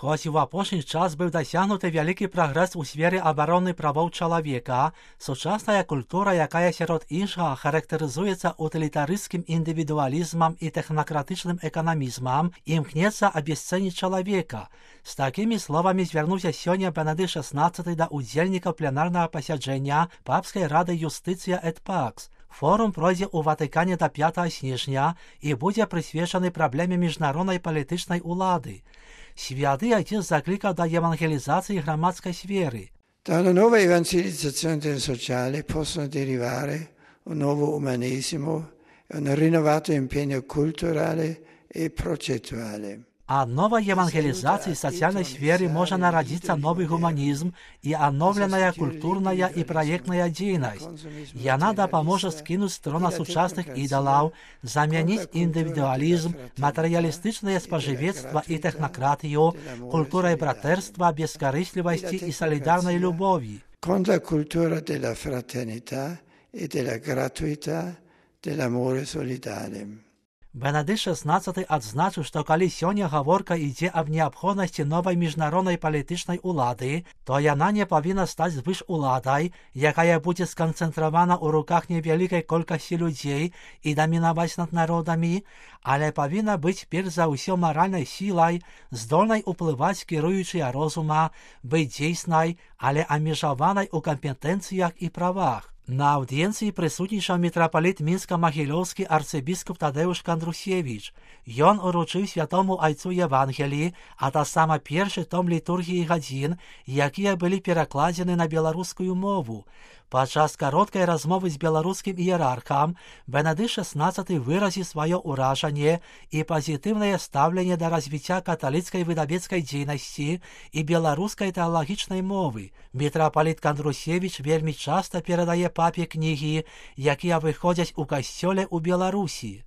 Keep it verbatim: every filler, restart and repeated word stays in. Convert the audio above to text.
Хоць у апошні час быў дасягнуты вялікі прагрэс у сферы абароны правоў чалавека, сучасная культура, якая сярод іншага характарызуецца утылітарысцкім індывідуалізмам і тэхнакратычным эканамізмам, імкнецца абясцэніць чалавека. З такімі словамі звярнуўся сёння Бенедыкт шаснаццаты да ўдзельнікаў пленарнага пасяджэння Папскай рады юстыцыя эт пакс. Форум пройдзе ў Ватыкане да пятага снежня і будзе прысвечаны праблеме міжнароднай палітычнай улады. Святы Отец закликав до евангелизации громадской сферы. Dalla nuova evangelizzazione del sociale possono derivare un nuovo umanesimo e un rinnovato impegno culturale e progettuale. От новой евангелизации социальной сферы может народиться новый гуманизм и обновленная культурная и проектная деятельность. И она да поможет скинуть с трона сучасных идолов, заменить индивидуализм, материалистичное споживецтво и технократию, культурой братерства, бескорыстливости и солидарной любови. Con la cultura della fraternità e della gratuità, dell'amore solidale. Бенедыкт шаснаццаты адзначыў, што калі сёння гаворка ідзе аб неабходнасці новай міжнароднай палітычнай улады, то яна не павінна стаць звышуладай, якая будзе сканцэнтравана ў руках невялікай колькасці людзей і дамінаваць над народамі, але павінна быць перш за ўсё маральнай сілай, здольнай уплываць кіруючыя розума, быць дзейснай, але абмежаванай у кампетэнцыях і правах. На аўдыенцыі прысутнічаў мітрапаліт мінска-магілёўскі арцыбіскуп Тадеуш Кандрусевіч. Ён уручыў святому айцу Евангеліі, а таксама першы том літургіі гадзін, якія былі перакладзены на беларускую мову. Падчас кароткай размовы з беларускім іерархам Бенедыкт шаснаццаты выразіў сваё ўражанне і пазітыўнае стаўленне да развіцця каталіцкай выдавецкай дзейнасці і беларускай тэалагічнай мовы. Мітрапаліт Кандрусевіч вельмі часта перадае папе кнігі, якія выходзяць у касцёле ў Беларусі.